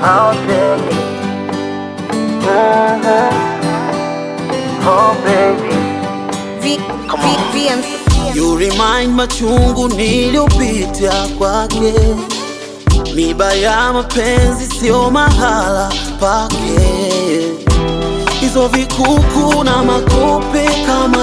Oh baby, oh baby, come on. You remind machungu niliyopitia kwake. Miba ya mapenzi sio mahala pake. Hizo vikuku na makope kama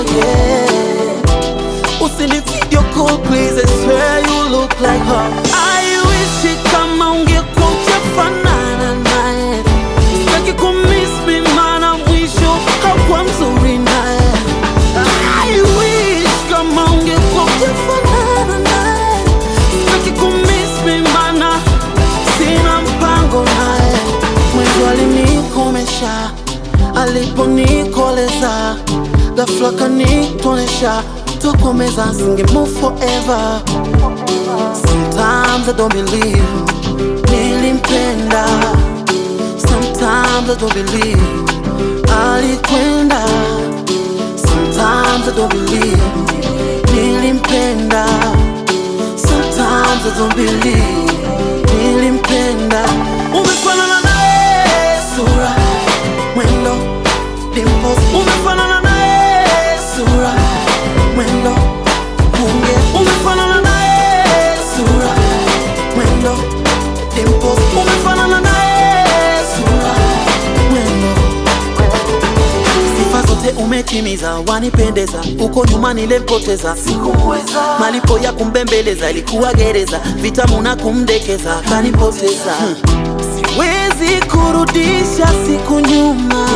Usini video call please, I swear you look like her. I wish kama ungekuwa ukifanana naye. Sitaki kumiss me maana mwisho hakuwa mzuri naye. I wish kama ungekuwa ukifanana naye. Sitaki kumiss me maana sina mpango naye. Mwenzo alinikomesha, aliponikoleza, ghafla kanitonesha, tokomeza singe move forever. Sometimes I don't believe nilimpenda. Sometimes I don't believe alikwenda. Sometimes I don't believe nilimpenda. Sometimes I don't believe nilimpenda. Umefanana naye sura, mwendo, dimples. Umefanana naye sura, mwendo, bunge. Umefanana naye sura, mwendo, dimples. Umefanana naye sura, mwendo. Sifa zote umetimiza, wanipendeza. Uko nyuma nilempoteza, sikumweza. Malipo ya kumbembeleza ilikuwa gereza, vitamu na kumdekeza kanipoteza. Siwezi kurudisha siku nyuma,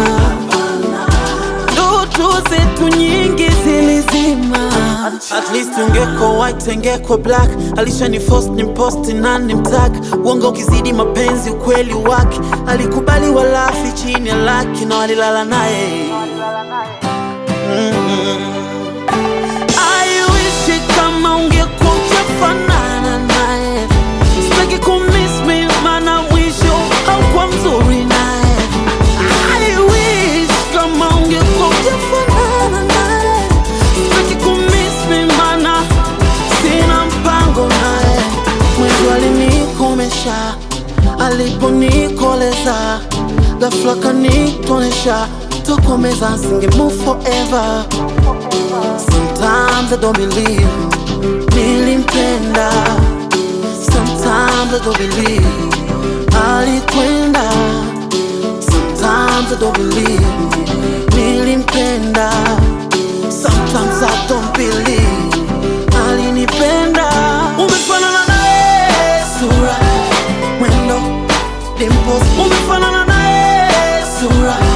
ndoto zetu nyingi zilizima. At least ungeko white, ungeko black. Alishani force ni post na nimtag. Uongo ukizidi mapenzi ukweli wake. Alikubali walafi chini ya laki na walilala naye. I wish kama ungekuwa ukifanana naye. Sitaki kumiss me maana mwisho haukuwa mzuri naye. I wish kama ungekuwa ukifanana naye. Sitaki kumiss me maana sina mpango naye. Mwenzo alinikomesha, aliponikoleza, ghafla kanitonesha, tokomeza singe move forever. Sometimes I don't believe nilimpenda. Sometimes I don't believe alikwenda. Sometimes I don't believe nilimpenda. Sometimes I don't believe alinipenda. Umefanana naye sura, mwendo, dimples. Umefanana naye sura,